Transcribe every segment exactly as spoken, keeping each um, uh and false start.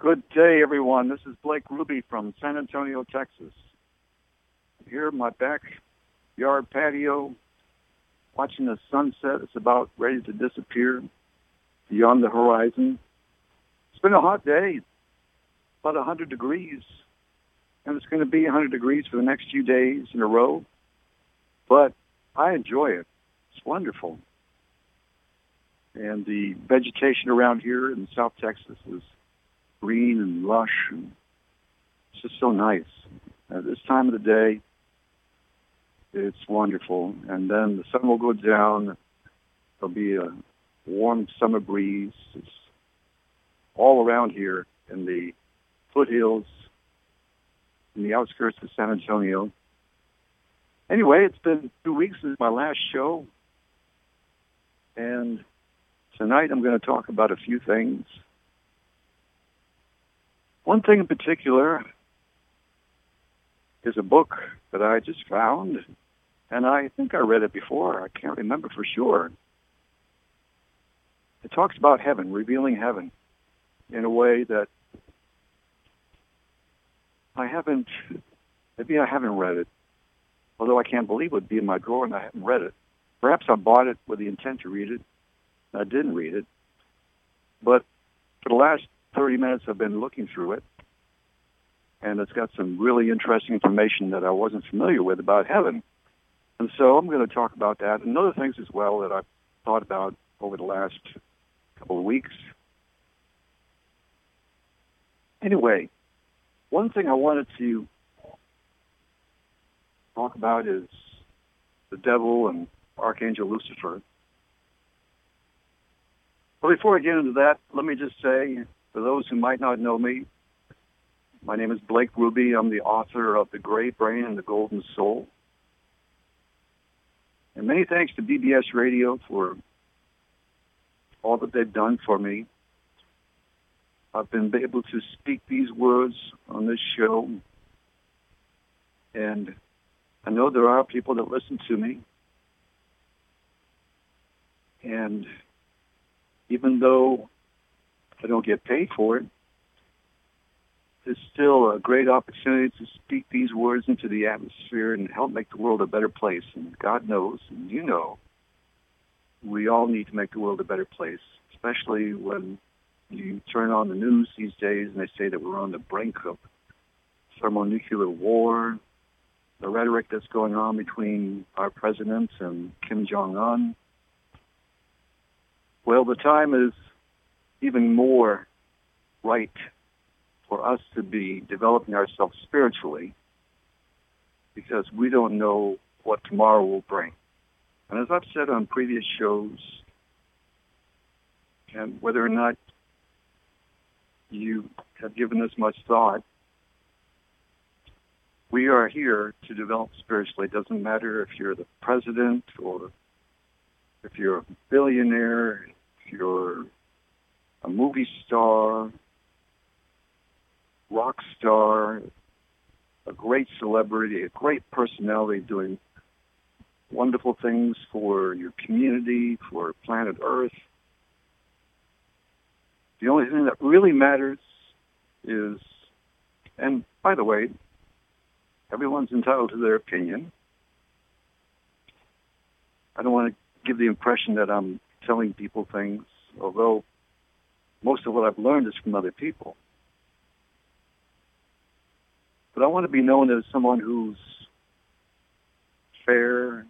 Good day, everyone. This is Blake Ruby from San Antonio, Texas. I'm here in my backyard patio, watching the sunset. It's about ready to disappear beyond the horizon. It's been a hot day, about one hundred degrees, and it's going to be one hundred degrees for the next few days in a row. But I enjoy it. It's wonderful. And the vegetation around here in South Texas is green and lush, and it's just so nice. At this time of the day, it's wonderful. And then the sun will go down. There'll be a warm summer breeze. It's all around here in the foothills, in the outskirts of San Antonio. Anyway, it's been two weeks since my last show, and tonight I'm going to talk about a few things. One thing in particular is a book that I just found, and I think I read it before. I can't remember for sure. It talks about heaven, revealing heaven, in a way that I haven't, maybe I haven't read it, although I can't believe it would be in my drawer and I haven't read it. Perhaps I bought it with the intent to read it. I didn't read it. But for the last thirty minutes, I've been looking through it, and it's got some really interesting information that I wasn't familiar with about heaven. And so I'm going to talk about that and other things as well that I've thought about over the last couple of weeks. Anyway, one thing I wanted to talk about is the devil and Archangel Lucifer. But before I get into that, let me just say, for those who might not know me, my name is Blake Ruby. I'm the author of The Gray Brain and the Golden Soul. And many thanks to B B S Radio for all that they've done for me. I've been able to speak these words on this show, and I know there are people that listen to me. And even though I don't get paid for it, it's still a great opportunity to speak these words into the atmosphere and help make the world a better place. And God knows, and you know, we all need to make the world a better place, especially when you turn on the news these days and they say that we're on the brink of thermonuclear war, the rhetoric that's going on between our president and Kim Jong-un. Well, the time is even more right for us to be developing ourselves spiritually, because we don't know what tomorrow will bring. And as I've said on previous shows, and whether or not you have given this much thought, we are here to develop spiritually. It doesn't matter if you're the president or if you're a billionaire, if you're a movie star, rock star, a great celebrity, a great personality doing wonderful things for your community, for planet Earth. The only thing that really matters is, and by the way, everyone's entitled to their opinion. I don't want to give the impression that I'm telling people things, although most of what I've learned is from other people. But I want to be known as someone who's fair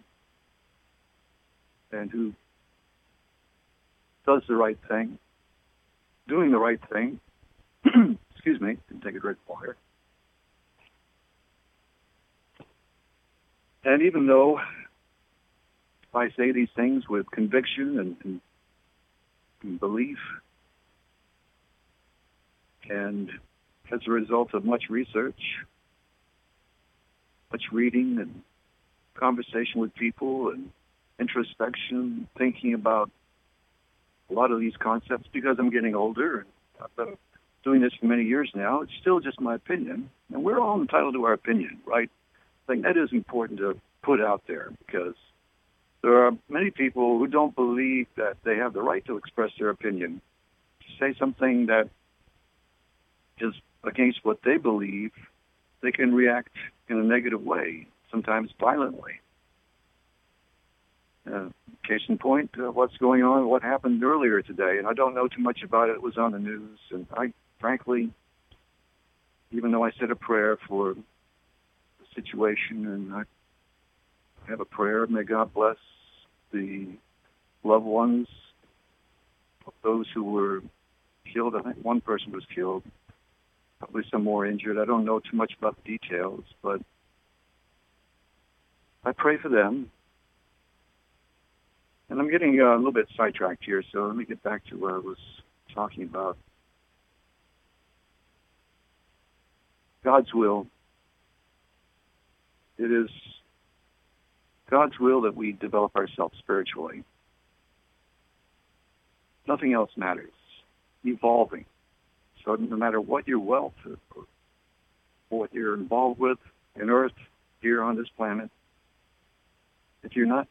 and who does the right thing, doing the right thing. Excuse me, didn't take a drink of water. And even though I say these things with conviction and, and, and belief, and as a result of much research, much reading and conversation with people and introspection, thinking about a lot of these concepts, because I'm getting older and I've been doing this for many years now, it's still just my opinion. And we're all entitled to our opinion, right? I think that is important to put out there, because there are many people who don't believe that they have the right to express their opinion, to say something that is against what they believe, they can react in a negative way, sometimes violently. Uh, case in point, uh, what's going on, what happened earlier today, and I don't know too much about it. It was on the news, and I, frankly, even though I said a prayer for the situation, and I have a prayer, may God bless the loved ones of those who were killed. I think one person was killed, probably some more injured. I don't know too much about the details, but I pray for them. And I'm getting uh, a little bit sidetracked here, so let me get back to what I was talking about. God's will. It is God's will that we develop ourselves spiritually. Nothing else matters. Evolving. So no matter what your wealth or what you're involved with in Earth, here on this planet, if you're not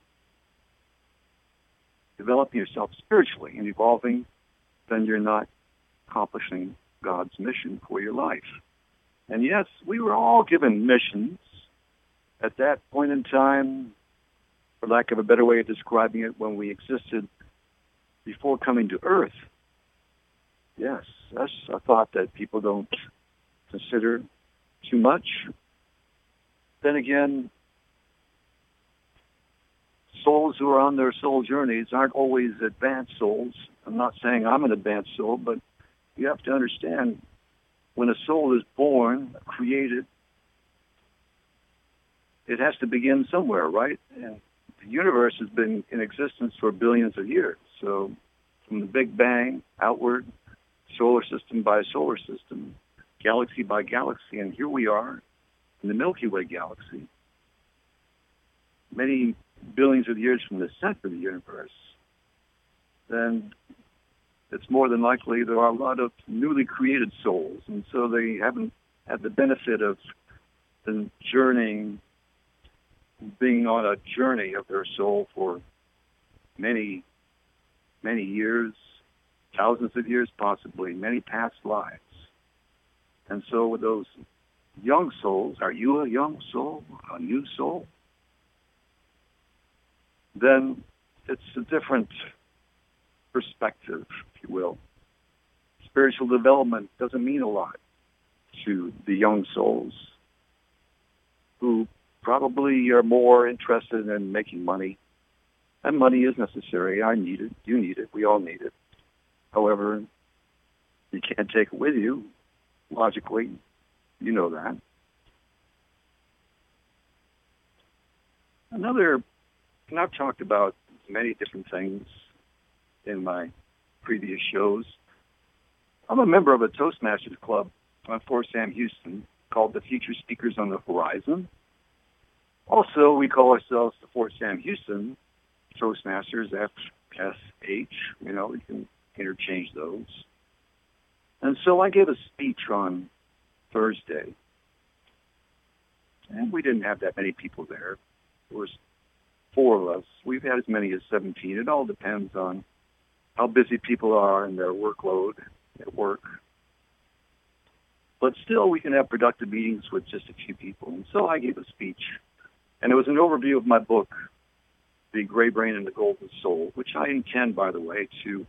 developing yourself spiritually and evolving, then you're not accomplishing God's mission for your life. And yes, we were all given missions at that point in time, for lack of a better way of describing it, when we existed before coming to Earth. Yes, that's a thought that people don't consider too much. Then again, souls who are on their soul journeys aren't always advanced souls. I'm not saying I'm an advanced soul, but you have to understand, when a soul is born, created, it has to begin somewhere, right? And the universe has been in existence for billions of years. So from the Big Bang outward, solar system by solar system, galaxy by galaxy, and here we are in the Milky Way galaxy, many billions of years from the center of the universe, then it's more than likely there are a lot of newly created souls, and so they haven't had the benefit of the journeying, being on a journey of their soul for many, many years, thousands of years possibly, many past lives. And so with those young souls, are you a young soul, a new soul? Then it's a different perspective, if you will. Spiritual development doesn't mean a lot to the young souls who probably are more interested in making money. And money is necessary. I need it. You need it. We all need it. However, you can't take it with you, logically. You know that. Another, and I've talked about many different things in my previous shows. I'm a member of a Toastmasters club on Fort Sam Houston called the Future Speakers on the Horizon. Also, we call ourselves the Fort Sam Houston Toastmasters, F S H. You know, we can interchange those. And so I gave a speech on Thursday. And we didn't have that many people there. There was four of us. We've had as many as seventeen. It all depends on how busy people are and their workload at work. But still, we can have productive meetings with just a few people. And so I gave a speech. And it was an overview of my book, The Gray Brain and the Golden Soul, which I intend, by the way, to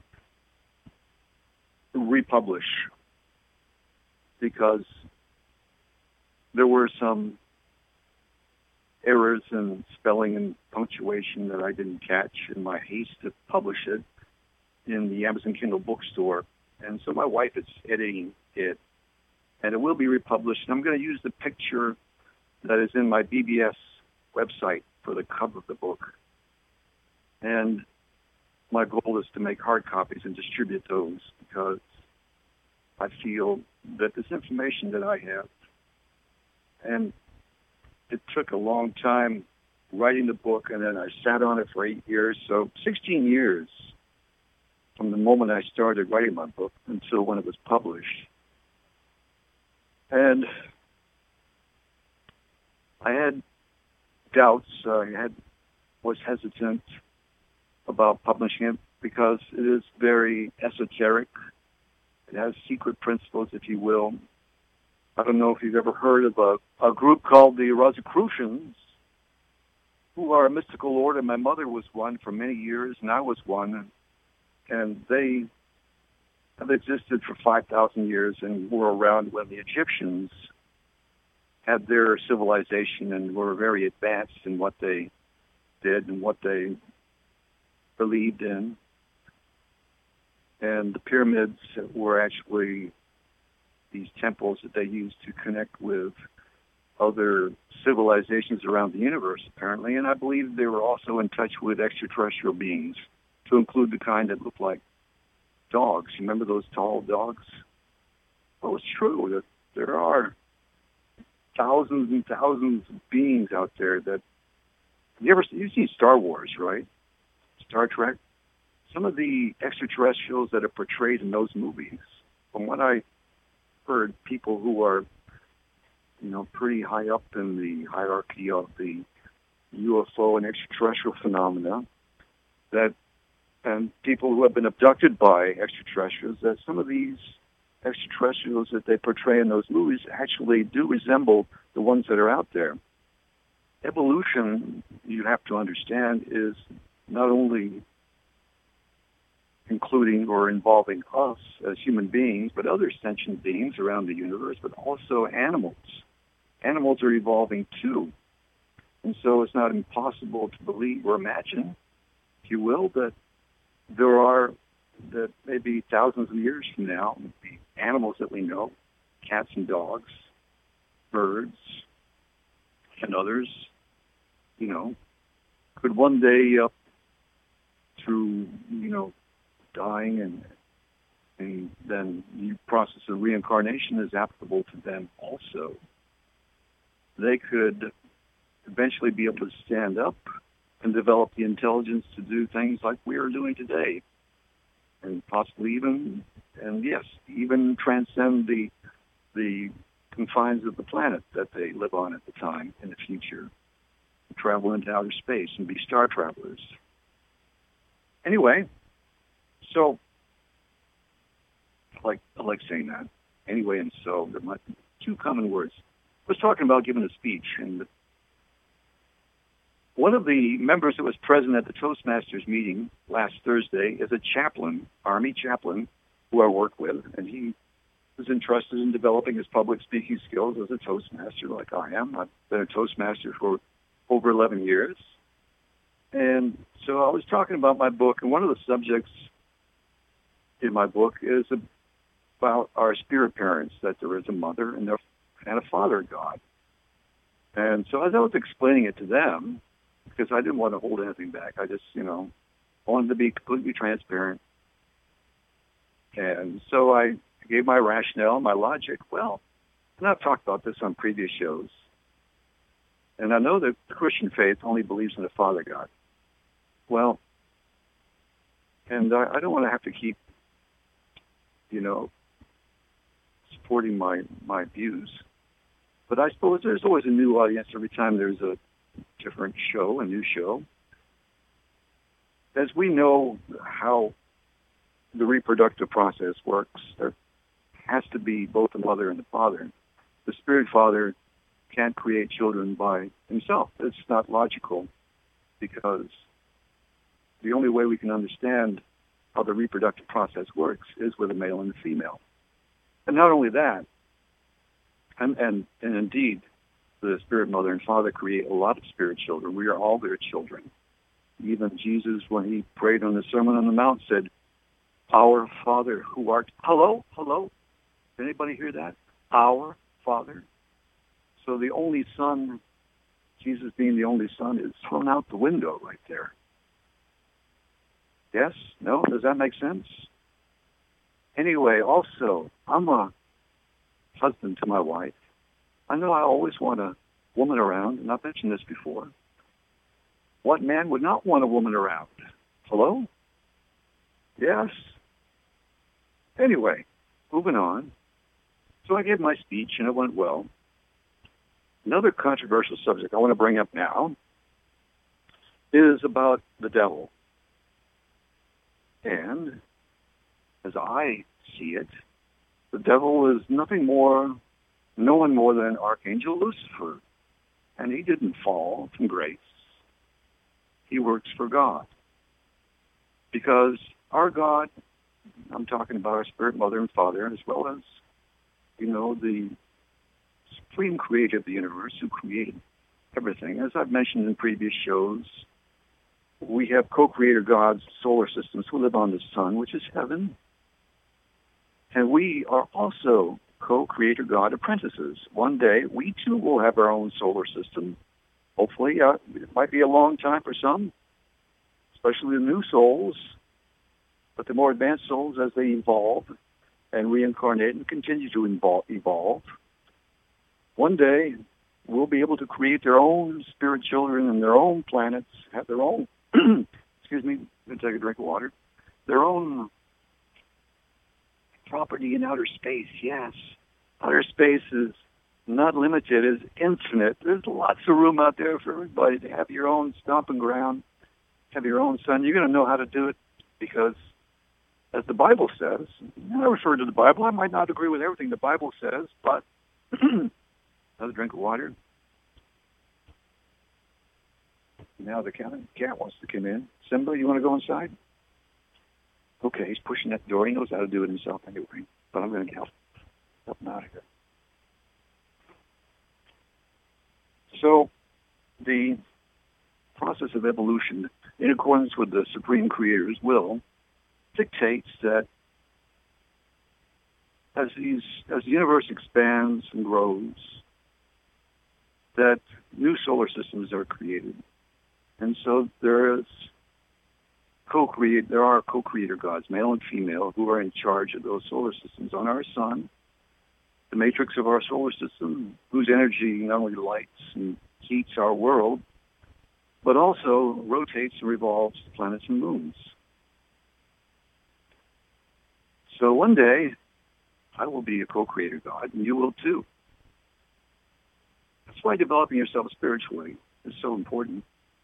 republish, because there were some errors in spelling and punctuation that I didn't catch in my haste to publish it in the Amazon Kindle bookstore. And so my wife is editing it, and it will be republished. And I'm going to use the picture that is in my B B S website for the cover of the book. And my goal is to make hard copies and distribute those, because I feel that this information that I have, and it took a long time writing the book, and then I sat on it for eight years, so sixteen years from the moment I started writing my book until when it was published. And I had doubts. Uh, I had was hesitant about publishing it because it is very esoteric. has secret principles, if you will. I don't know if you've ever heard of a, a group called the Rosicrucians, who are a mystical order. My mother was one for many years, and I was one. And they have existed for five thousand years and were around when the Egyptians had their civilization and were very advanced in what they did and what they believed in. And the pyramids were actually these temples that they used to connect with other civilizations around the universe, apparently. And I believe they were also in touch with extraterrestrial beings, to include the kind that looked like dogs. You remember those tall dogs? Well, it's true that there are thousands and thousands of beings out there that... You ever you've seen Star Wars, right? Star Trek? Some of the extraterrestrials that are portrayed in those movies, from what I heard, people who are, you know, pretty high up in the hierarchy of the U F O and extraterrestrial phenomena, that and people who have been abducted by extraterrestrials, that some of these extraterrestrials that they portray in those movies actually do resemble the ones that are out there. Evolution, you have to understand, is not only including or involving us as human beings, but other sentient beings around the universe, but also animals. Animals are evolving too. And so it's not impossible to believe or imagine, if you will, that there are, that maybe thousands of years from now, the animals that we know, cats and dogs, birds, and others, you know, could one day, uh, through, you know, dying and and then the process of reincarnation is applicable to them also. They could eventually be able to stand up and develop the intelligence to do things like we are doing today, and possibly even, and yes, even transcend the the confines of the planet that they live on at the time in the future, travel into outer space and be star travelers. Anyway, so I like I like saying that. Anyway, and so there might be two common words. I was talking about giving a speech, and one of the members that was present at the Toastmasters meeting last Thursday is a chaplain, Army chaplain, who I work with, and he was entrusted in developing his public speaking skills as a Toastmaster like I am. I've been a Toastmaster for over eleven years. And so I was talking about my book, and one of the subjects in my book is about our spirit parents, that there is a mother and a, and a father God. And so as I was explaining it to them, because I didn't want to hold anything back, I just, you know, wanted to be completely transparent. And so I gave my rationale, my logic. Well, and I've talked about this on previous shows. And I know that the Christian faith only believes in a Father God. Well, and I, I don't want to have to keep, you know, supporting my, my views. But I suppose there's always a new audience every time there's a different show, a new show. As we know how the reproductive process works, there has to be both the mother and the father. The spirit father can't create children by himself. It's not logical, because the only way we can understand how the reproductive process works is with a male and a female. And not only that, and, and, and indeed, the spirit mother and father create a lot of spirit children. We are all their children. Even Jesus, when he prayed on the Sermon on the Mount, said, "Our Father who art..." Hello? Hello? Did anybody hear that? Our Father. So the only Son, Jesus being the only Son, is thrown out the window right there. Yes? No? Does that make sense? Anyway, also, I'm a husband to my wife. I know I always want a woman around, and I've mentioned this before. What man would not want a woman around? Hello? Yes? Anyway, moving on. So I gave my speech, and it went well. Another controversial subject I want to bring up now is about the devil. And as I see it, The devil is nothing more, no one more than Archangel Lucifer. And he didn't fall from grace. He works for God. Because our God, I'm talking about our spirit mother and father, as well as, you know, the supreme creator of the universe who created everything. As I've mentioned in previous shows, we have co-creator God's solar systems who live on the sun, which is heaven. And we are also co-creator God apprentices. One day, we too will have our own solar system. Hopefully, uh, it might be a long time for some, especially the new souls. But the more advanced souls, as they evolve and reincarnate and continue to evolve, one day will be able to create their own spirit children and their own planets, have their own, excuse me, I'm going to take a drink of water, their own property in outer space, yes. Outer space is not limited, it's infinite. There's lots of room out there for everybody to have your own stomping ground, have your own sun. You're going to know how to do it because, as the Bible says, I refer to the Bible. I might not agree with everything the Bible says, but another drink of water. Now the cat, cat wants to come in. Simba, you want to go inside? Okay, he's pushing that door. He knows how to do it himself anyway, but I'm going to help, help him out of here. So the process of evolution, in accordance with the Supreme Creator's will, dictates that as these as the universe expands and grows, that new solar systems are created. And so there is co-create there are co-creator gods, male and female, who are in charge of those solar systems. On our sun, the matrix of our solar system, whose energy not only lights and heats our world, but also rotates and revolves the planets and moons. So one day, I will be a co-creator God, and you will too. That's why developing yourself spiritually is so important.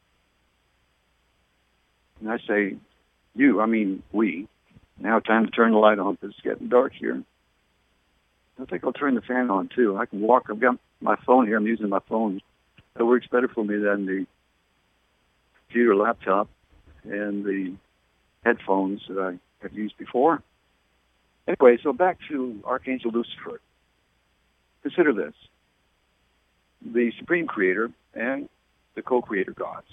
And I say, you, I mean we. Now time to turn the light on because it's getting dark here. I think I'll turn the fan on too. I can walk. I've got my phone here. I'm using my phone. It works better for me than the computer laptop and the headphones that I have used before. Anyway, so back to Archangel Lucifer. Consider this. The Supreme Creator and the co-creator gods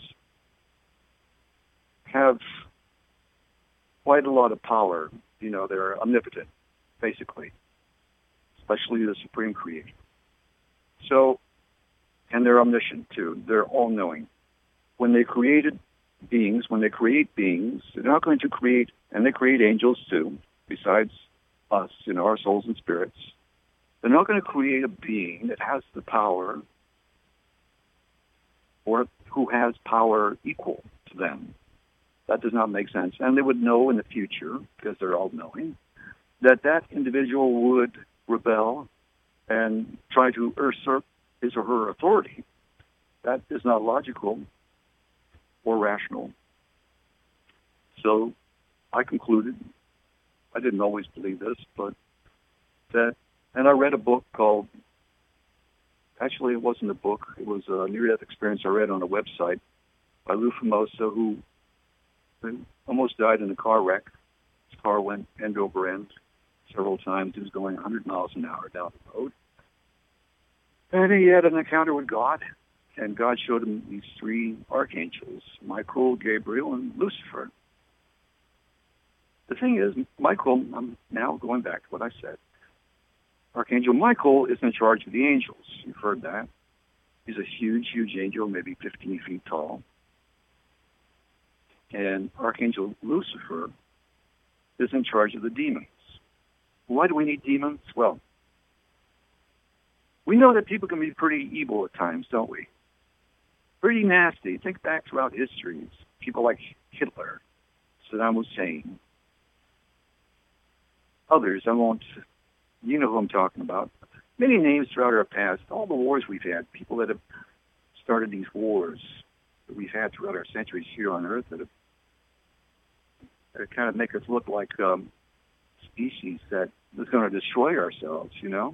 have quite a lot of power. You know, they're omnipotent, basically, especially the Supreme Creator. So, and they're omniscient, too. They're all-knowing. When they created beings, when they create beings, they're not going to create, and they create angels, too, besides us, you know, our souls and spirits. They're not going to create a being that has the power or who has power equal to them. That does not make sense. And they would know in the future, because they're all-knowing, that that individual would rebel and try to usurp his or her authority. That is not logical or rational. So I concluded, I didn't always believe this, but that, and I read a book called, actually it wasn't a book, it was a near-death experience I read on a website by Lou Famosa, who almost died in a car wreck. His car went end over end several times. He was going one hundred miles an hour down the road. And he had an encounter with God, and God showed him these three archangels, Michael, Gabriel, and Lucifer. The thing is, Michael, I'm now going back to what I said. Archangel Michael is in charge of the angels. You've heard that. He's a huge, huge angel, maybe fifteen feet tall. And Archangel Lucifer is in charge of the demons. Why do we need demons? Well, we know that people can be pretty evil at times, don't we? Pretty nasty. Think back throughout history. People like Hitler, Saddam Hussein, others. I won't, you know who I'm talking about. Many names throughout our past, all the wars we've had, people that have started these wars that we've had throughout our centuries here on Earth that have that kind of make us look like um, species that is going to destroy ourselves, you know?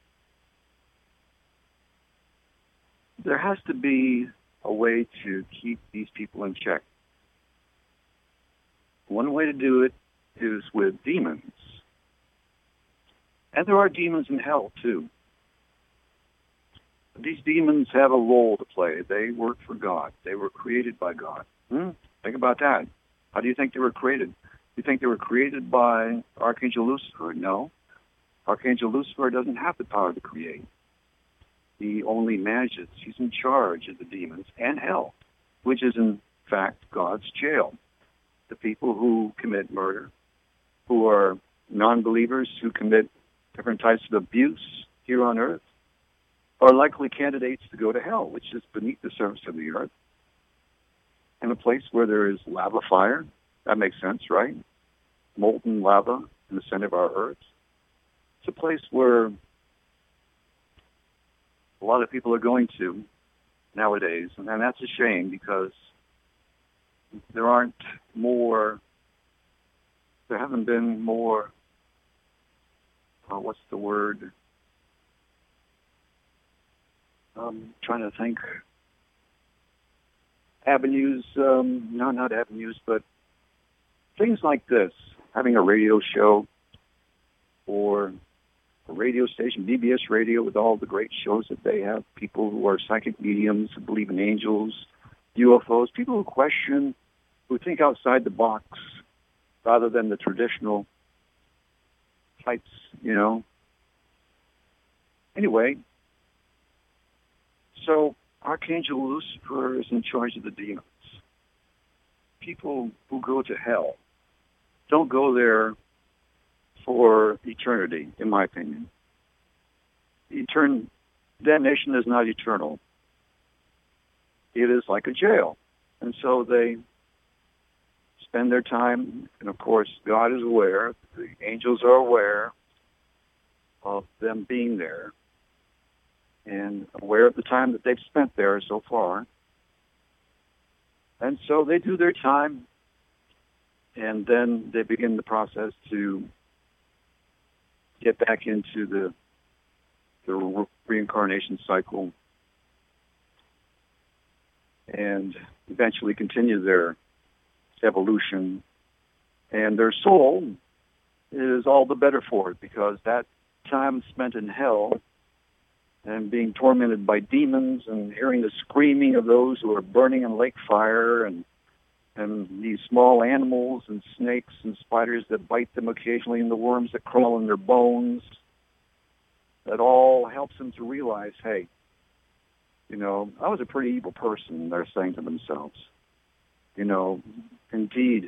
There has to be a way to keep these people in check. One way to do it is with demons. And there are demons in hell, too. These demons have a role to play. They work for God. They were created by God. Hmm? Think about that. How do you think they were created? You think they were created by Archangel Lucifer? No. Archangel Lucifer doesn't have the power to create. He only manages. He's in charge of the demons and hell, which is in fact God's jail. The people who commit murder, who are non-believers, who commit different types of abuse here on earth, are likely candidates to go to hell, which is beneath the surface of the earth, in a place where there is lava fire. That makes sense, right? Molten lava in the center of our earth. It's a place where a lot of people are going to nowadays, and that's a shame because there aren't more, there haven't been more, uh, what's the word? I'm trying to think. Avenues, um, no, not avenues, but things like this, having a radio show or a radio station, B B S Radio, with all the great shows that they have, people who are psychic mediums, who believe in angels, U F Os, people who question, who think outside the box rather than the traditional types, you know. Anyway, so Archangel Lucifer is in charge of the demons. People who go to hell don't go there for eternity, in my opinion. Etern- damnation is not eternal. It is like a jail. And so they spend their time, and of course God is aware, the angels are aware of them being there, and aware of the time that they've spent there so far. And so they do their time, and then they begin the process to get back into the the re- reincarnation cycle and eventually continue their evolution. And their soul is all the better for it because that time spent in hell and being tormented by demons and hearing the screaming of those who are burning in lake fire and and these small animals and snakes and spiders that bite them occasionally and the worms that crawl in their bones, that all helps them to realize, hey, you know, I was a pretty evil person, they're saying to themselves. You know, indeed,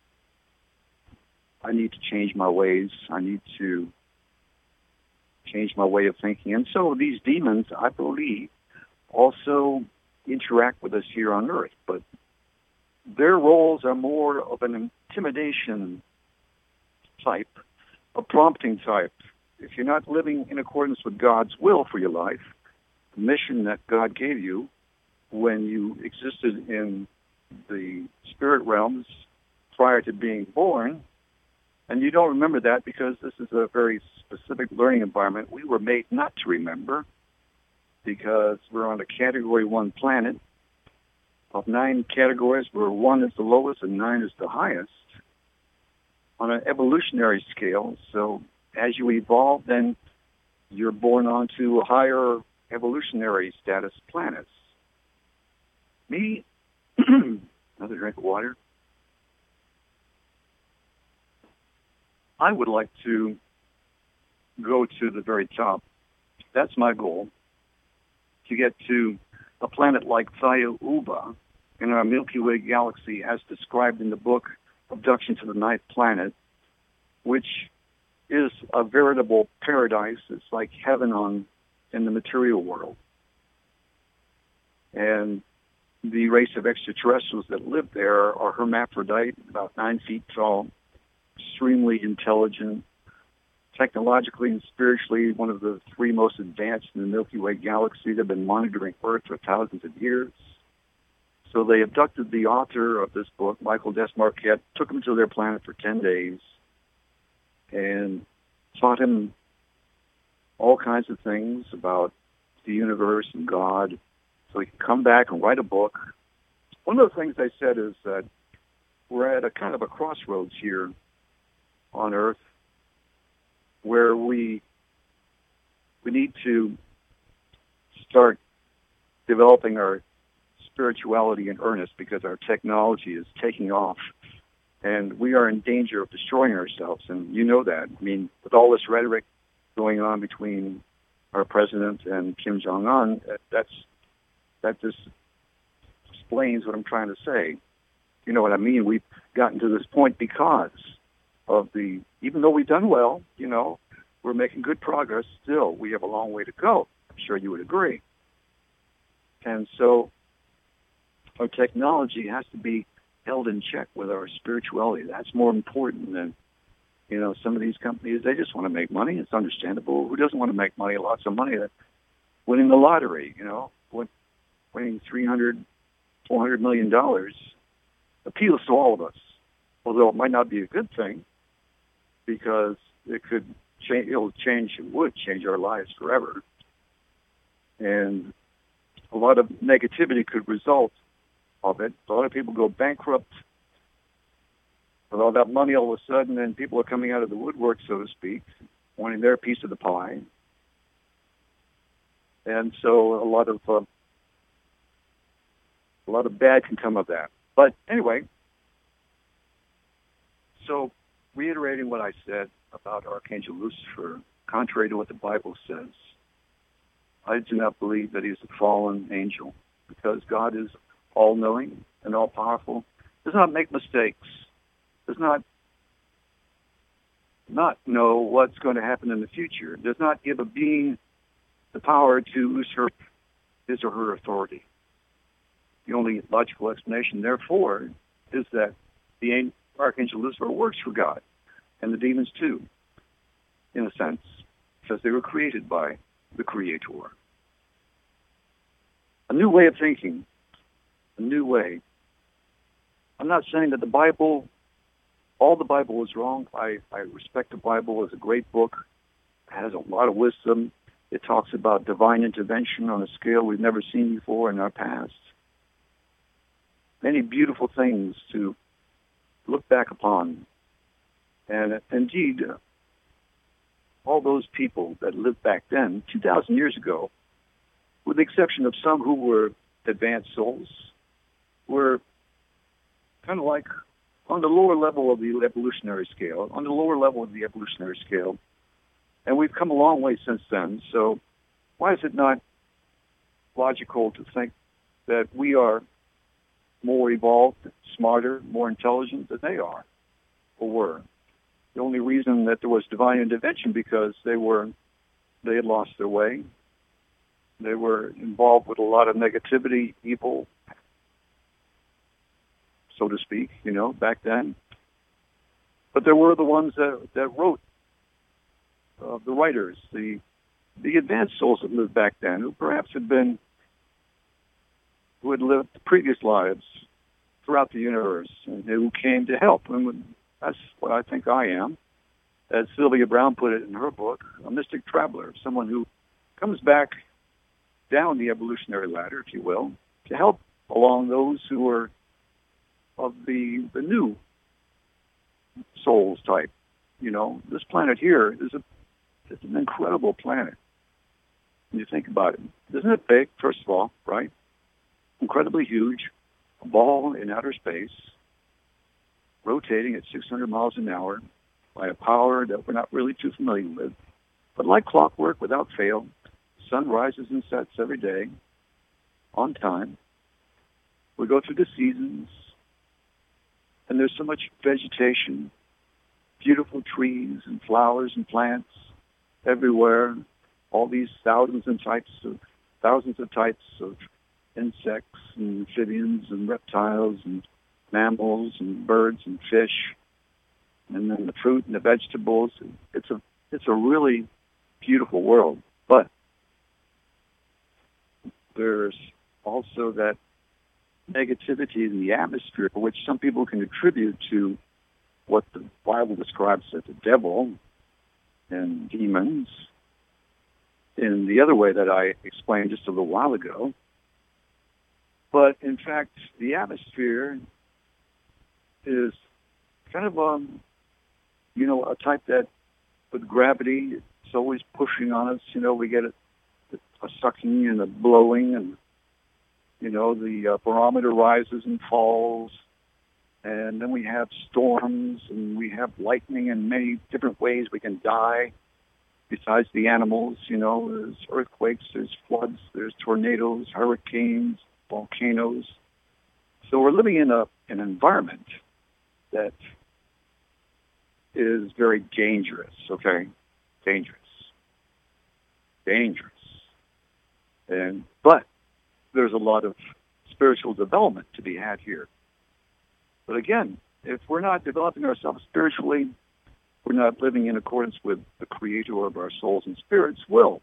I need to change my ways. I need to change my way of thinking. And so these demons, I believe, also interact with us here on earth, but their roles are more of an intimidation type, a prompting type. If you're not living in accordance with God's will for your life, the mission that God gave you when you existed in the spirit realms prior to being born, and you don't remember that because this is a very specific learning environment, we were made not to remember because we're on a Category one planet. Of nine categories, where one is the lowest and nine is the highest on an evolutionary scale. So as you evolve, then you're born onto higher evolutionary status planets. Me, another drink of water. I would like to go to the very top. That's my goal, to get to a planet like Thaya-Uba in our Milky Way galaxy, as described in the book Abduction to the Ninth Planet, which is a veritable paradise. It's like heaven on in the material world. And the race of extraterrestrials that live there are hermaphrodite, about nine feet tall, extremely intelligent, technologically and spiritually one of the three most advanced in the Milky Way galaxy. They've been monitoring Earth for thousands of years. So they abducted the author of this book, Michael Des Marquette, took him to their planet for ten days, and taught him all kinds of things about the universe and God, so he could come back and write a book. One of the things they said is that we're at a kind of a crossroads here on Earth where we we need to start developing our spirituality in earnest because our technology is taking off and we are in danger of destroying ourselves. And you know that. I mean, with all this rhetoric going on between our president and Kim Jong-un, that's, that just explains what I'm trying to say. You know what I mean? We've gotten to this point because of the, even though we've done well, you know, we're making good progress still. We have a long way to go. I'm sure you would agree. And so our technology has to be held in check with our spirituality. That's more important than, you know, some of these companies, they just want to make money. It's understandable. Who doesn't want to make money? Lots of money. Winning the lottery, you know, winning three hundred, four hundred million dollars appeals to all of us, although it might not be a good thing because it could change, it'll change, it would change our lives forever. And a lot of negativity could result of it. A lot of people go bankrupt with all that money all of a sudden, and people are coming out of the woodwork, so to speak, wanting their piece of the pie. And so a lot of uh, a lot of bad can come of that. But anyway, so reiterating what I said about Archangel Lucifer, contrary to what the Bible says, I do not believe that he's a fallen angel because God is all-knowing and all-powerful, does not make mistakes, does not not know what's going to happen in the future, does not give a being the power to usurp his or her authority. The only logical explanation, therefore, is that the Archangel Lucifer works for God, and the demons too, in a sense, because they were created by the Creator. A new way of thinking, a new way. I'm not saying that the Bible, all the Bible is wrong. I, I respect the Bible as a great book. It has a lot of wisdom. It talks about divine intervention on a scale we've never seen before in our past. Many beautiful things to look back upon. And indeed, uh, all those people that lived back then, two thousand years ago, with the exception of some who were advanced souls, were kind of like on the lower level of the evolutionary scale, on the lower level of the evolutionary scale. And we've come a long way since then. So why is it not logical to think that we are more evolved, smarter, more intelligent than they are or were? The only reason that there was divine intervention because they were, they had lost their way. They were involved with a lot of negativity, evil, so to speak, you know, back then. But there were the ones that, that wrote, uh, the writers, the the advanced souls that lived back then, who perhaps had been, who had lived previous lives throughout the universe, and who came to help. And that's what I think I am. As Sylvia Brown put it in her book, a mystic traveler, someone who comes back down the evolutionary ladder, if you will, to help along those who are of the the new souls type. You know, this planet here is a it's an incredible planet. When you think about it, isn't it big? First of all, right? Incredibly huge, a ball in outer space, rotating at six hundred miles an hour by a power that we're not really too familiar with. But like clockwork, without fail, the sun rises and sets every day on time. We go through the seasons, and there's so much vegetation, beautiful trees and flowers and plants everywhere. All these thousands and types of thousands of types of insects and amphibians and reptiles and mammals and birds and fish, and then the fruit and the vegetables. It's a it's a really beautiful world. But there's also that negativity in the atmosphere, which some people can attribute to what the Bible describes as the devil and demons in the other way that I explained just a little while ago. But in fact, the atmosphere is kind of, um, you know, a type that with gravity, it's always pushing on us. You know, we get a, a sucking and a blowing, and, you know, the uh, barometer rises and falls. And then we have storms, and we have lightning in many different ways we can die. Besides the animals, you know, there's earthquakes, there's floods, there's tornadoes, hurricanes, volcanoes. So we're living in a an environment that is very dangerous, okay? Dangerous. Dangerous. And but there's a lot of spiritual development to be had here. But again, if we're not developing ourselves spiritually, we're not living in accordance with the Creator of our souls and spirits' will.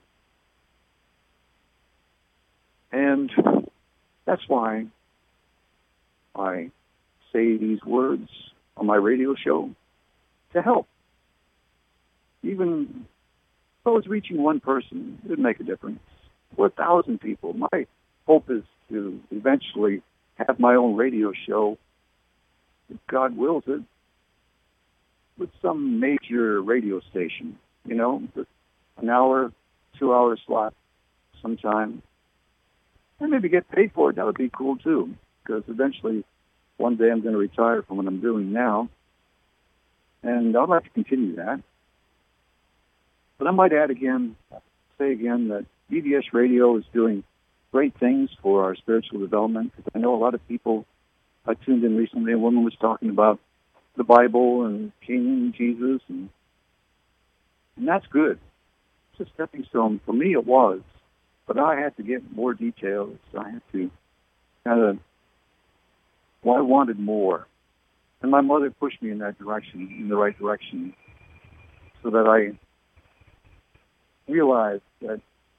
And that's why I say these words on my radio show to help. Even if I was reaching one person, it would make a difference. For a thousand people, my hope is to eventually have my own radio show, if God wills it, with some major radio station, you know, an hour, two-hour slot sometime. And maybe get paid for it. That would be cool, too, because eventually one day I'm going to retire from what I'm doing now, and I'd like to continue that. But I might add again, say again, that B D S Radio is doing great things for our spiritual development. I know a lot of people, I tuned in recently, a woman was talking about the Bible and King Jesus, and, and that's good. It's a stepping stone. For me, it was. But I had to get more details. I had to kind of, well, I wanted more. And my mother pushed me in that direction, in the right direction, so that I realized that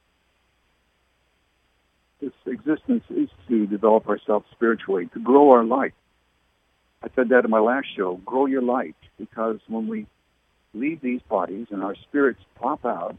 this existence is to develop ourselves spiritually, to grow our light. I said that in my last show, grow your light, because when we leave these bodies and our spirits pop out,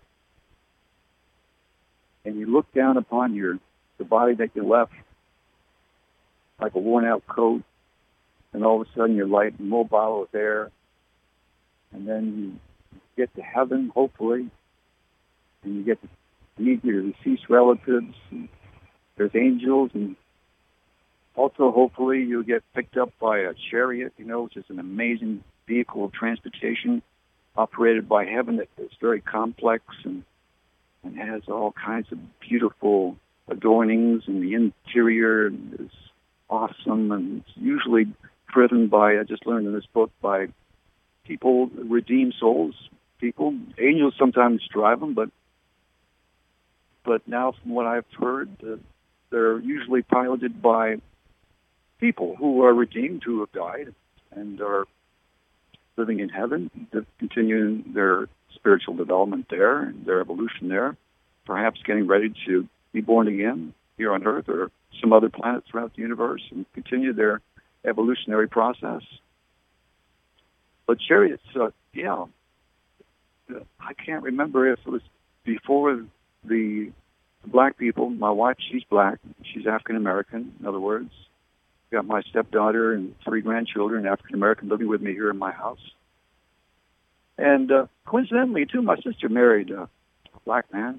and you look down upon your the body that you left like a worn-out coat, and all of a sudden you're light and mobile with air, and then you get to heaven, hopefully, and you get to meet your deceased relatives, and there's angels, and also, hopefully, you'll get picked up by a chariot, you know, which is an amazing vehicle of transportation operated by heaven that is very complex and, and has all kinds of beautiful adornings, and the interior is awesome, and it's usually driven by, I just learned in this book, by people, redeemed souls, people. Angels sometimes drive them, but but now from what I've heard, uh, they're usually piloted by people who are redeemed, who have died and are living in heaven, continuing their spiritual development there, and their evolution there, perhaps getting ready to be born again here on Earth or some other planet throughout the universe and continue their evolutionary process. But chariots, uh, yeah, I can't remember if it was before the black people. My wife, she's black. She's African-American, in other words. Got my stepdaughter and three grandchildren, African-American, living with me here in my house. And uh, coincidentally, too, my sister married uh, a black man.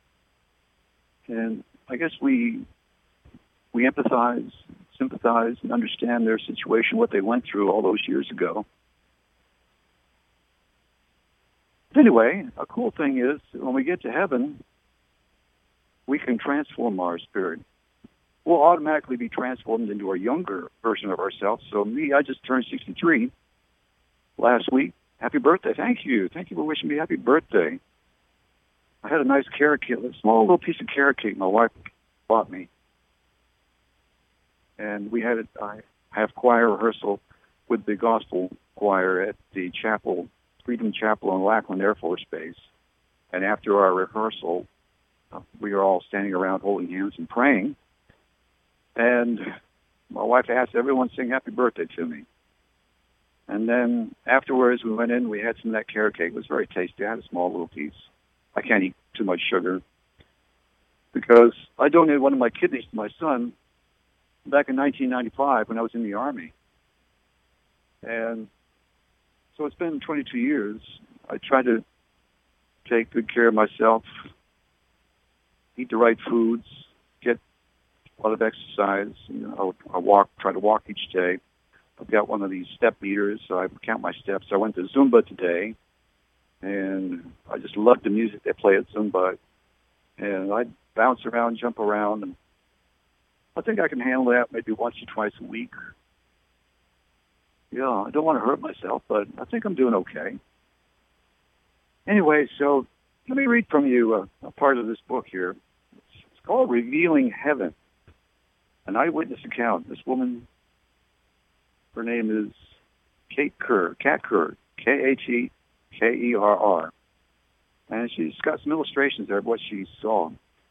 And I guess we we empathize, sympathize, and understand their situation, what they went through all those years ago. But anyway, a cool thing is, when we get to heaven, we can transform our spirit. We'll automatically be transformed into a younger version of ourselves. So me, I just turned sixty-three last week. Happy birthday. Thank you. Thank you for wishing me happy birthday. I had a nice carrot cake, a small little piece of carrot cake my wife bought me. And we had it, I have choir rehearsal with the gospel choir at the chapel, Freedom Chapel on Lackland Air Force Base. And after our rehearsal, uh, we were all standing around holding hands and praying. And my wife asked everyone to sing happy birthday to me. And then afterwards, we went in, we had some of that carrot cake. It was very tasty. I had a small little piece. I can't eat too much sugar because I donated one of my kidneys to my son back in nineteen ninety-five when I was in the Army. And so it's been twenty-two years. I try to take good care of myself, eat the right foods, get a lot of exercise. You know, I walk, try to walk each day. I've got one of these step meters, so I count my steps. I went to Zumba today, and I just love the music they play at Zumba. And I bounce around, jump around, and I think I can handle that maybe once or twice a week. Yeah, I don't want to hurt myself, but I think I'm doing okay. Anyway, so let me read from you a, a part of this book here. It's, it's called Revealing Heaven, an eyewitness account. This woman, her name is Kate Kerr, Kat Kerr, K H E K E R R. And she's got some illustrations there of what she saw.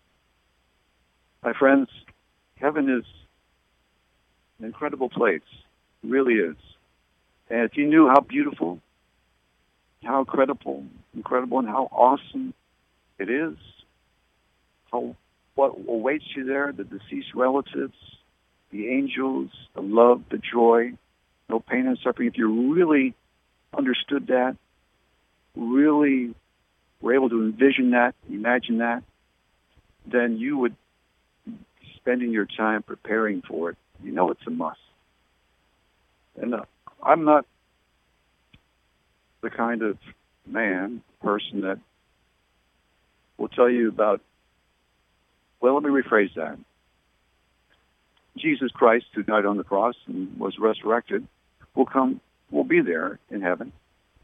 My friends, heaven is an incredible place. It really is. And if you knew how beautiful, how incredible, incredible, and how awesome it is, how what awaits you there, the deceased relatives, the angels, the love, the joy, no pain and suffering. If you really understood that, really were able to envision that, imagine that, then you would be spending your time preparing for it. You know it's a must. And uh, I'm not the kind of man, person that will tell you about, well, let me rephrase that. Jesus Christ, who died on the cross and was resurrected, will come, will be there in heaven.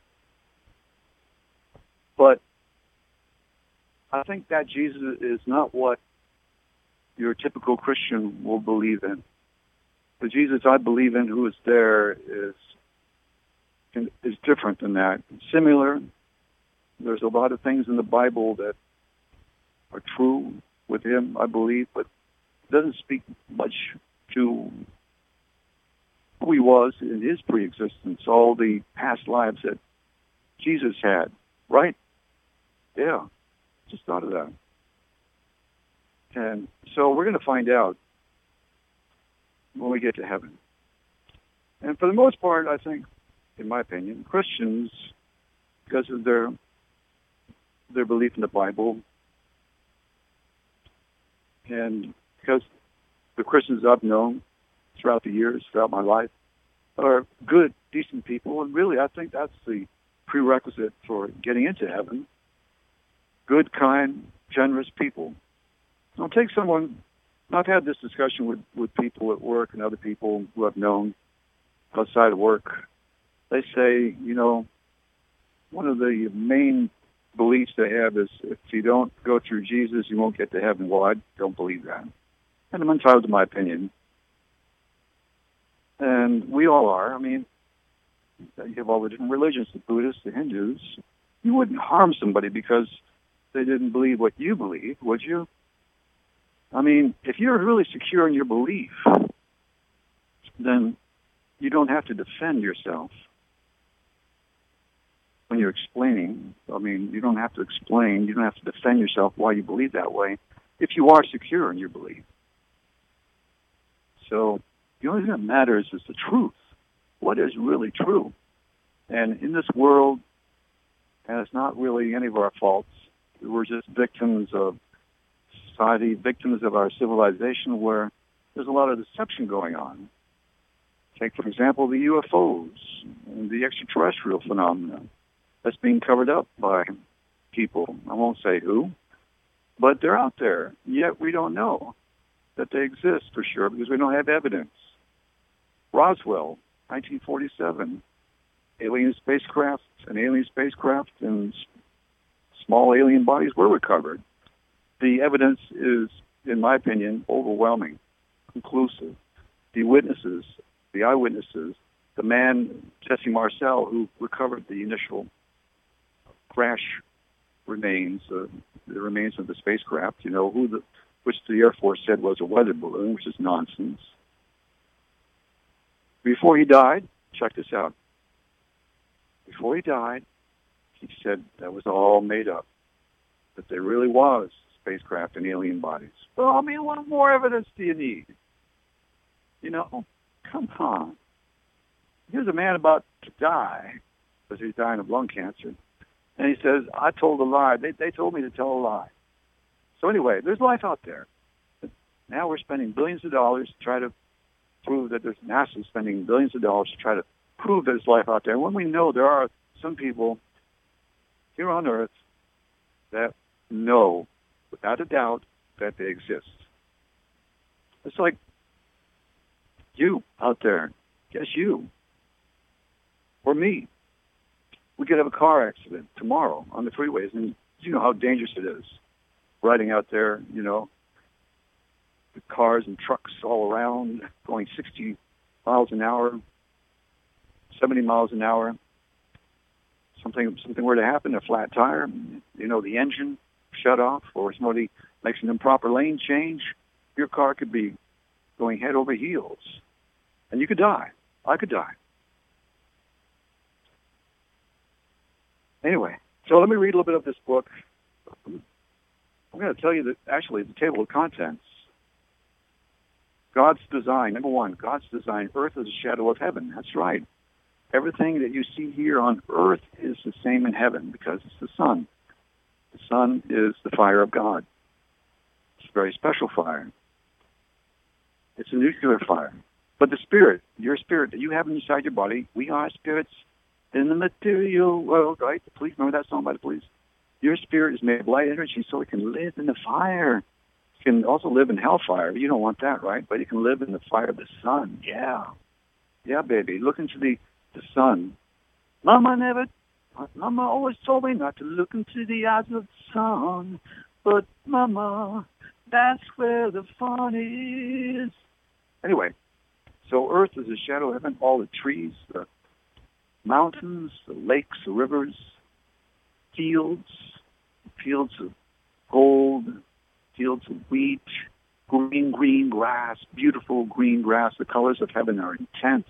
But I think that Jesus is not what your typical Christian will believe in. The Jesus I believe in who is there is is different than that. Similar, there's a lot of things in the Bible that are true with him, I believe, but it doesn't speak much to who he was in his pre-existence, all the past lives that Jesus had, right? Yeah, just thought of that. And so we're going to find out when we get to heaven. And for the most part, I think, in my opinion, Christians, because of their their belief in the Bible, and because the Christians I've known throughout the years, throughout my life, are good, decent people, and really I think that's the prerequisite for getting into heaven. Good, kind, generous people. I'll take someone, I've had this discussion with, with people at work and other people who I've known outside of work. They say, you know, one of the main beliefs they have is if you don't go through Jesus, you won't get to heaven. Well, I don't believe that. And I'm entitled to my opinion. And we all are. I mean, you have all the different religions, the Buddhists, the Hindus. You wouldn't harm somebody because they didn't believe what you believe, would you? I mean, if you're really secure in your belief, then you don't have to defend yourself when you're explaining. I mean, you don't have to explain. You don't have to defend yourself why you believe that way if you are secure in your belief. So the only thing that matters is the truth. What is really true? And in this world, and it's not really any of our faults, we're just victims of society, victims of our civilization, where there's a lot of deception going on. Take, for example, the U F Os and the extraterrestrial phenomena that's being covered up by people. I won't say who, but they're out there. Yet we don't know that they exist for sure because we don't have evidence. Roswell, nineteen forty-seven, alien spacecraft, an alien spacecraft and small alien bodies were recovered. The evidence is, in my opinion, overwhelming, conclusive. The witnesses, the eyewitnesses, the man, Jesse Marcel, who recovered the initial crash remains, uh, the remains of the spacecraft, you know, who the, which the Air Force said was a weather balloon, which is nonsense. Before he died, check this out. before he died, he said that was all made up, that there really was spacecraft and alien bodies. Well, I mean, what more evidence do you need? You know, come on. Here's a man about to die, because he's dying of lung cancer, and he says, I told a lie. They, they told me to tell a lie. So anyway, there's life out there. Now we're spending billions of dollars to try to prove that there's NASA spending billions of dollars to try to prove there's life out there. When we know there are some people here on Earth that know, without a doubt, that they exist. It's like you out there. Yes, you. Or me. We could have a car accident tomorrow on the freeways, and you know how dangerous it is. Riding out there, you know, the cars and trucks all around, going sixty miles an hour, seventy miles an hour. Something something were to happen, a flat tire, you know, the engine shut off, or somebody makes an improper lane change, your car could be going head over heels. And you could die. I could die. Anyway, so let me read a little bit of this book. I'm going to tell you that, actually, the table of contents. God's design, number one, God's design, earth is a shadow of heaven. That's right. Everything that you see here on earth is the same in heaven because it's the sun. The sun is the fire of God. It's a very special fire. It's a nuclear fire. But the spirit, your spirit that you have inside your body, we are spirits in the material world, right? Please remember that song by the Police. Your spirit is made of light energy so it can live in the fire. It can also live in hellfire. You don't want that, right? But it can live in the fire of the sun. Yeah. Yeah, baby. Look into the, the sun. Mama never, Mama always told me not to look into the eyes of the sun. But, Mama, that's where the fun is. Anyway, so earth is a shadow of heaven. All the trees, the mountains, the lakes, the rivers, fields, fields of gold, fields of wheat, green, green grass, beautiful green grass. The colors of heaven are intense.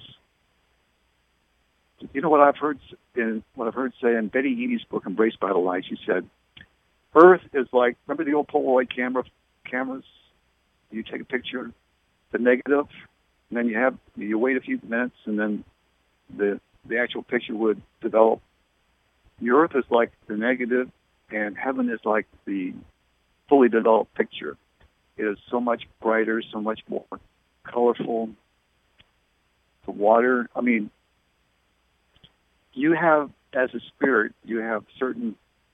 You know what I've heard in what I've heard say in Betty Eadie's book, Embraced by the Light? She said, "Earth is like, remember the old Polaroid camera cameras? You take a picture, the negative, and then you have you wait a few minutes, and then the the actual picture would develop. The earth is like the negative, and heaven is like the fully developed picture. It is so much brighter, so much more colorful. The water, I mean, you have, as a spirit, you have certain,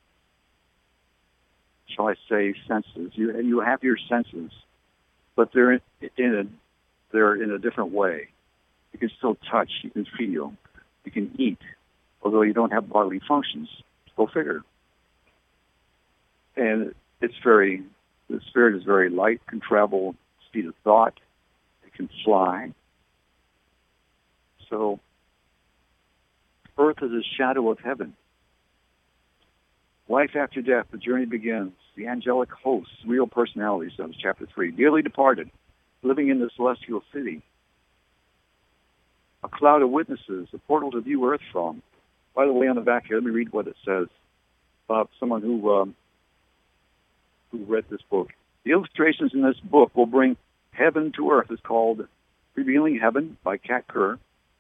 shall I say, senses. You you have your senses, but they're in, in a they're in a different way. You can still touch, you can feel, you can eat, although you don't have bodily functions. Go figure. And it's very, the spirit is very light, can travel speed of thought, it can fly. So, earth is a shadow of heaven. Life after death, the journey begins. The angelic hosts, real personalities, that was chapter three. Dearly departed, living in the celestial city. A cloud of witnesses, a portal to view earth from. By the way, on the back here, let me read what it says about someone who um, who read this book. The illustrations in this book will bring heaven to earth. It's called Revealing Heaven by Kat Kerr.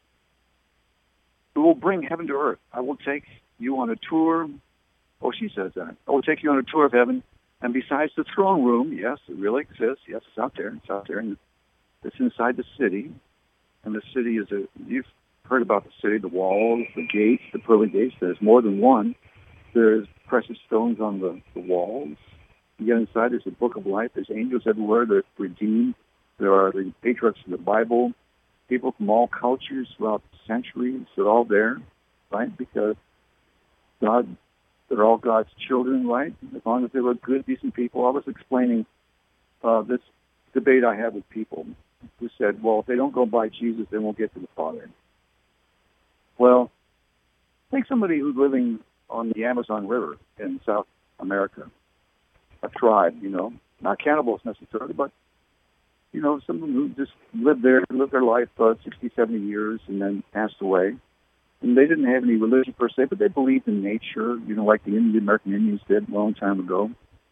It will bring heaven to earth. I will take you on a tour. Oh, she says that. I will take you on a tour of heaven. And besides the throne room, yes, it really exists. Yes, it's out there. It's out there. And it's inside the city. And the city is a, you've heard about the city, the walls, the gates, the pearly gates. There's more than one. There's precious stones on the, the walls. You get inside, there's a book of life. There's angels everywhere. They're redeemed. There are the patriarchs of the Bible. People from all cultures throughout the centuries. They're all there, right? Because God, they're all God's children, right? As long as they were good, decent people. I was explaining uh, this debate I had with people who said, well, if they don't go by Jesus, they won't get to the Father. Well, take somebody who's living on the Amazon River in South America, a tribe, you know, not cannibals necessarily, but, you know, someone who just lived there, lived their life uh, sixty, seventy years and then passed away. And they didn't have any religion per se, but they believed in nature, you know, like the Indian, American Indians did a long time ago.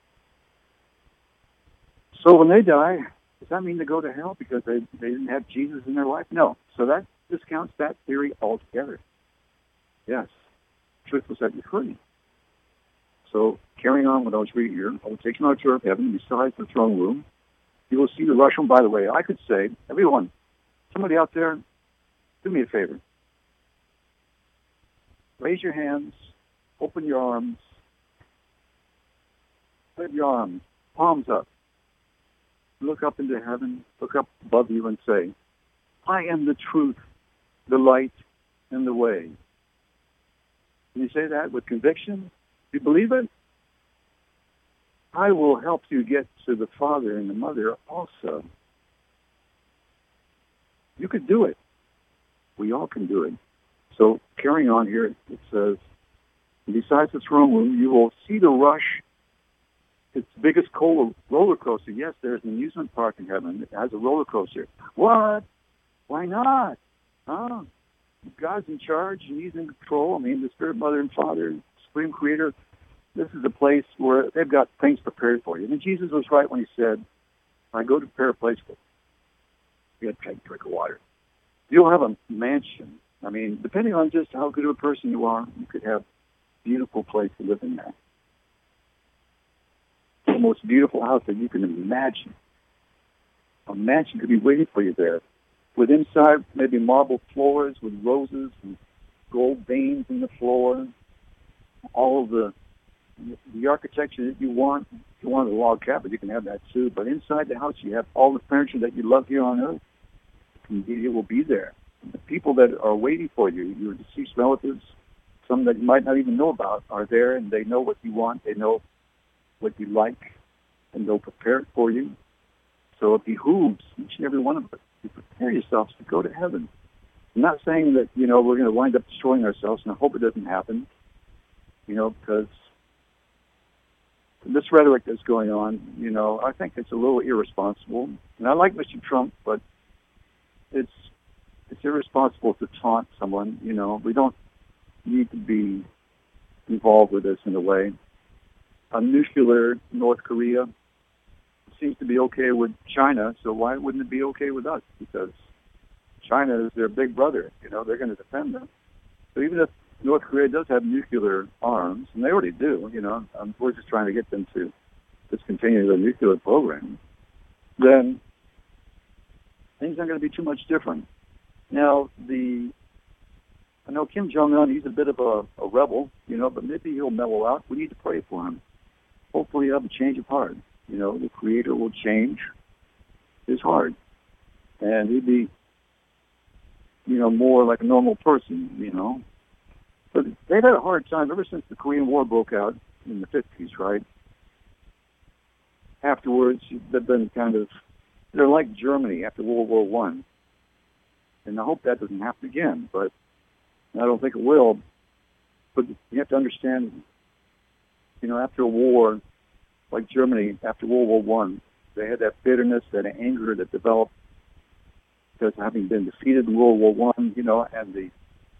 So when they die, does that mean they go to hell because they, they didn't have Jesus in their life? No. So that discounts that theory altogether. Yes, truth will set you free. So carrying on what I was reading here, I will take you on a tour of heaven besides the throne room. You will see the rush room. By the way, I could say, everyone, somebody out there, do me a favor. Raise your hands, open your arms, spread your arms, palms up. Look up into heaven, look up above you and say, I am the truth, the light, and the way. Can you say that with conviction? Do you believe it? I will help you get to the Father and the Mother also. You could do it. We all can do it. So carrying on here, it says, besides the throne room, you will see the rush. It's the biggest roller coaster. Yes, there's an amusement park in heaven. It has a roller coaster. What? Why not? Huh? God's in charge and He's in control. I mean, the Spirit, Mother, and Father, Supreme Creator, this is a place where they've got things prepared for you. And Jesus was right when He said, I go to prepare a place for you. You take a drink of water. You'll have a mansion. I mean, depending on just how good of a person you are, you could have a beautiful place to live in there. The most beautiful house that you can imagine. A mansion could be waiting for you there. With inside maybe marble floors with roses and gold veins in the floor. All of the the architecture that you want. If you want a log cabin, you can have that too. But inside the house, you have all the furniture that you love here on earth. It will be there. The people that are waiting for you, your deceased relatives, some that you might not even know about, are there, and they know what you want. They know what you like, and they'll prepare it for you. So it behooves each and every one of us to prepare yourselves to go to heaven. I'm not saying that, you know, we're going to wind up destroying ourselves, and I hope it doesn't happen, you know, because this rhetoric that's going on, you know, I think it's a little irresponsible. And I like Mister Trump, but it's it's irresponsible to taunt someone, you know. We don't need to be involved with this in a way. A nuclear North Korea seems to be okay with China, so why wouldn't it be okay with us? Because China is their big brother, you know, they're going to defend them. So even if North Korea does have nuclear arms, and they already do, you know, um, we're just trying to get them to discontinue their nuclear program, then things aren't going to be too much different. Now, the I know Kim Jong-un, he's a bit of a, a rebel, you know, but maybe he'll mellow out. We need to pray for him. Hopefully he'll have a change of heart. You know, the Creator will change his heart. And he'd be, you know, more like a normal person, you know. But they've had a hard time ever since the Korean War broke out in the fifties, right? Afterwards, they've been kind of, they're like Germany after World War One. And I hope that doesn't happen again, but I don't think it will. But you have to understand, you know, after a war, like Germany, after World War One, they had that bitterness, that anger that developed because having been defeated in World War One, you know, and the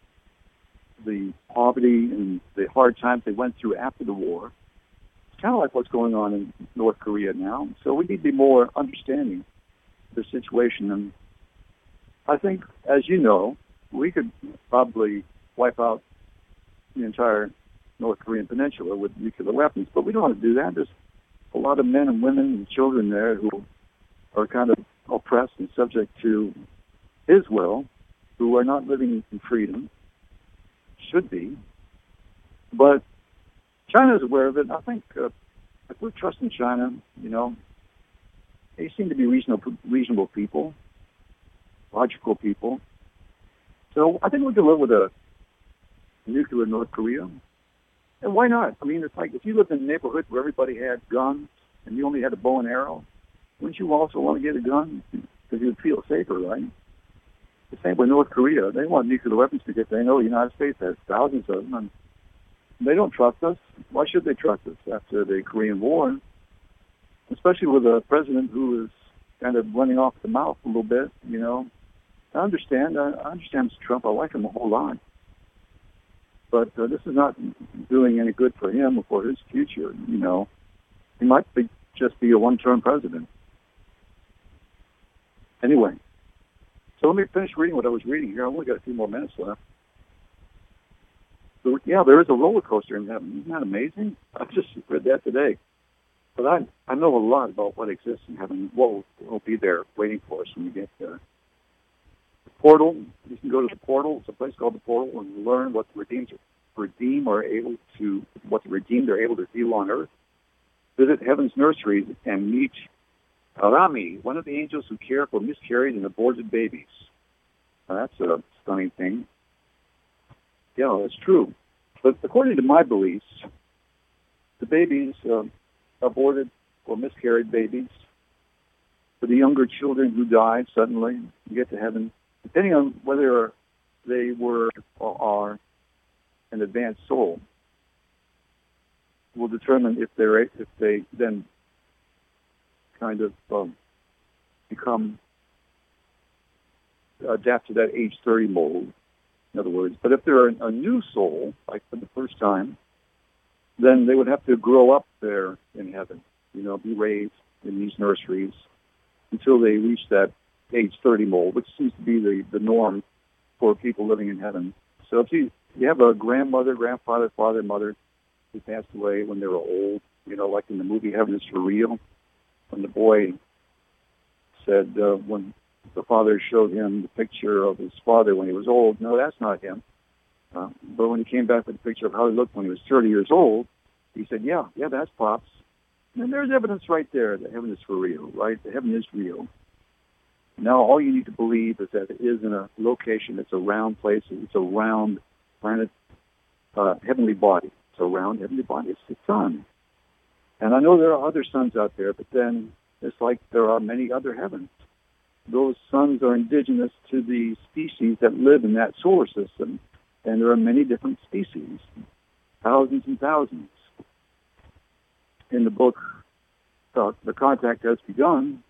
the poverty and the hard times they went through after the war. It's kind of like what's going on in North Korea now. So we need to be more understanding of the situation. And I think, as you know, we could probably wipe out the entire North Korean peninsula with nuclear weapons, but we don't want to do that. There's a lot of men and women and children there who are kind of oppressed and subject to his will, who are not living in freedom, should be. But China is aware of it. I think uh, if we're trusting China, you know, they seem to be reasonable, reasonable people, logical people. So I think we can live with a nuclear North Korea. And why not? I mean, it's like if you lived in a neighborhood where everybody had guns and you only had a bow and arrow, wouldn't you also want to get a gun? Because you'd feel safer, right? The same with North Korea. They want nuclear weapons because they know the United States has thousands of them. And they don't trust us. Why should they trust us after the Korean War? Especially with a president who is kind of running off the mouth a little bit, you know. I understand. I understand Mister Trump. I like him a whole lot. But uh, this is not doing any good for him or for his future, you know. He might be, just be a one-term president. Anyway, so let me finish reading what I was reading here. I've only got a few more minutes left. So, yeah, there is a roller coaster in heaven. Isn't that amazing? I just read that today. But I I know a lot about what exists in heaven, what will, will be there waiting for us when we get there. The portal, you can go to the portal. It's a place called the portal, and learn what the redeemed, redeem are able to, what the redeemed are able to do on earth. Visit heaven's nurseries and meet Arami, one of the angels who care for miscarried and aborted babies. Now, that's a stunning thing. Yeah, that's true. But according to my beliefs, the babies, uh, aborted or miscarried babies, for the younger children who die suddenly, you get to heaven, depending on whether they were or are an advanced soul, will determine if they're if they then kind of um, become adapt to that age thirty mold. In other words, but if they're a new soul, like for the first time, then they would have to grow up there in heaven, you know, be raised in these nurseries until they reach that age thirty mold, which seems to be the, the norm for people living in heaven. So if you, you have a grandmother, grandfather, father, mother who passed away when they were old, you know, like in the movie Heaven is for Real, when the boy said uh, when the father showed him the picture of his father when he was old, no, that's not him. Uh, but when he came back with a picture of how he looked when he was thirty years old, he said, yeah, yeah, that's Pops. And there's evidence right there that heaven is for real, right? That heaven is real. Now all you need to believe is that it is in a location, it's a round place, it's a round planet, uh, heavenly body. It's a round heavenly body. It's the sun. And I know there are other suns out there, but then it's like there are many other heavens. Those suns are indigenous to the species that live in that solar system. And there are many different species, thousands and thousands. In the book, uh, The Contact Has Begun,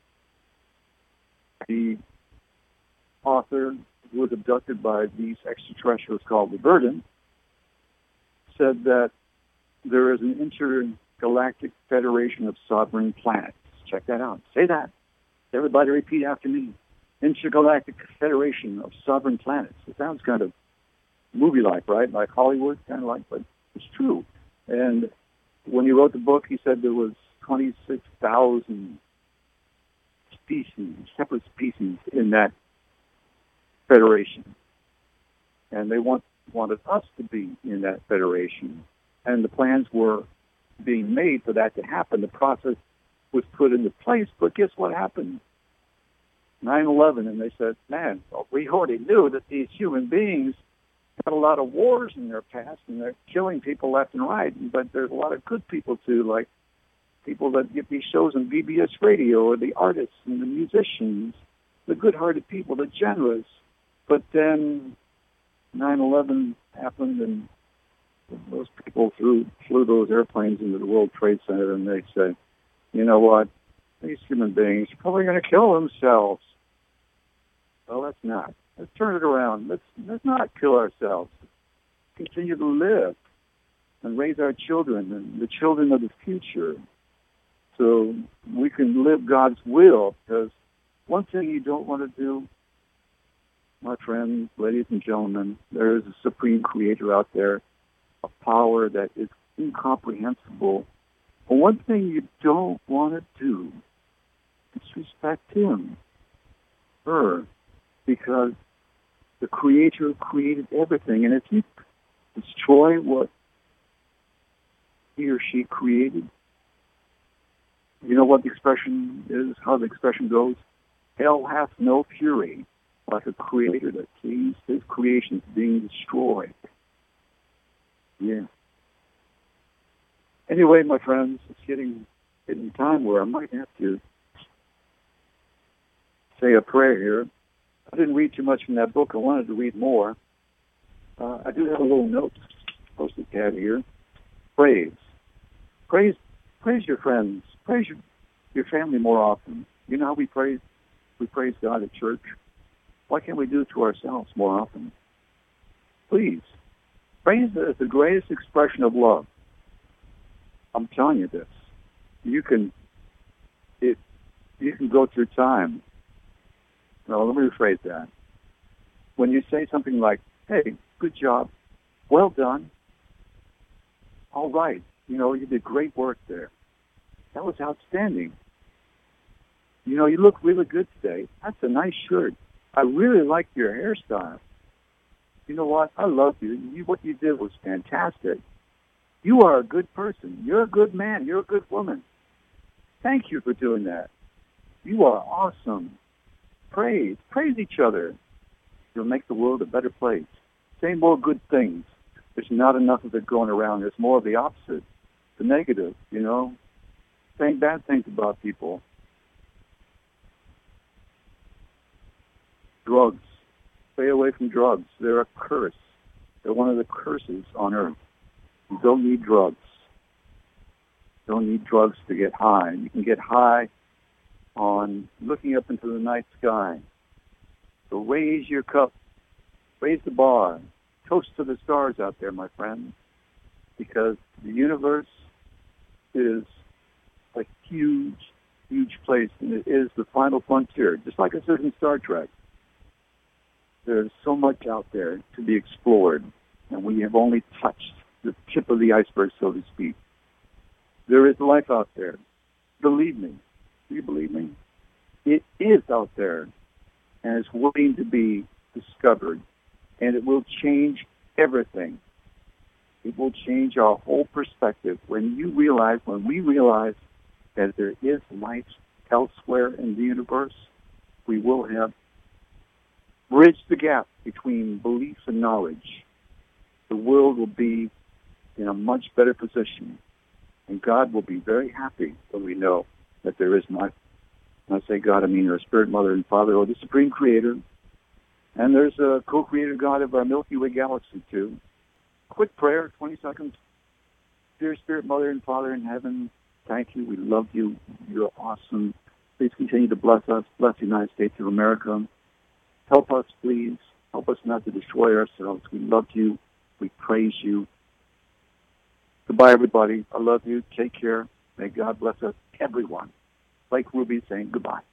the author who was abducted by these extraterrestrials called the Verdant said that there is an intergalactic federation of sovereign planets. Check that out. Say that. Everybody repeat after me. Intergalactic federation of sovereign planets. It sounds kind of movie-like, right? Like Hollywood, kind of like, but it's true. And when he wrote the book, he said there was twenty-six thousand species, separate species in that federation. And they want, wanted us to be in that federation. And the plans were being made for that to happen. The process was put into place, but guess what happened? nine eleven, and they said, man, well, we already knew that these human beings had a lot of wars in their past, and they're killing people left and right, but there's a lot of good people, too, like people that get these shows on B B S radio, or the artists and the musicians, the good-hearted people, the generous. But then nine eleven happened, and those people flew, flew those airplanes into the World Trade Center, and they said, you know what, these human beings are probably going to kill themselves. Well, let's not. Let's turn it around. Let's, let's not kill ourselves. Continue to live and raise our children and the children of the future so we can live God's will. Because one thing you don't want to do, my friends, ladies and gentlemen, there is a supreme creator out there, a power that is incomprehensible. But one thing you don't want to do is disrespect him, her, because the Creator created everything. And if you destroy what he or she created, you know what the expression is, how the expression goes? Hell hath no fury like a creator that sees his creations being destroyed. Yeah. Anyway, my friends, it's getting, getting time where I might have to say a prayer here. I didn't read too much from that book. I wanted to read more. Uh, I do have a little note posted tab here. Praise. Praise praise your friends. Praise your, your family more often. You know how we praise, we praise God at church? Why can't we do it to ourselves more often? Please, Praise is the greatest expression of love. I'm telling you this. You can, it, you can go through time. No, let me rephrase that. When you say something like, hey, good job, well done, all right, you know, you did great work there. That was outstanding. You know, you look really good today. That's a nice shirt. I really like your hairstyle. You know what? I love you. you. What you did was fantastic. You are a good person. You're a good man. You're a good woman. Thank you for doing that. You are awesome. Praise. Praise each other. You'll make the world a better place. Say more good things. There's not enough of it going around. There's more of the opposite, the negative, you know, saying bad things about people. Drugs. Stay away from drugs. They're a curse. They're one of the curses on earth. You don't need drugs. You don't need drugs to get high. You can get high on looking up into the night sky. So raise your cup. Raise the bar. Toast to the stars out there, my friends. Because the universe is a huge, huge place. And it is the final frontier. Just like I said in Star Trek. There's so much out there to be explored, and we have only touched the tip of the iceberg, so to speak. There is life out there. Believe me. Do you believe me? It is out there, and it's waiting to be discovered, and it will change everything. It will change our whole perspective. When you realize, when we realize that there is life elsewhere in the universe, we will have bridge the gap between belief and knowledge. The world will be in a much better position, and God will be very happy when we know that there is not, when I say God, I mean our Spirit, Mother, and Father, or the Supreme Creator, and there's a co-creator God of our Milky Way galaxy, too. Quick prayer, twenty seconds. Dear Spirit, Mother, and Father in heaven, thank you. We love you. You're awesome. Please continue to bless us. Bless the United States of America. Help us, please. Help us not to destroy ourselves. We love you. We praise you. Goodbye, everybody. I love you. Take care. May God bless us, everyone. Like Ruby saying goodbye.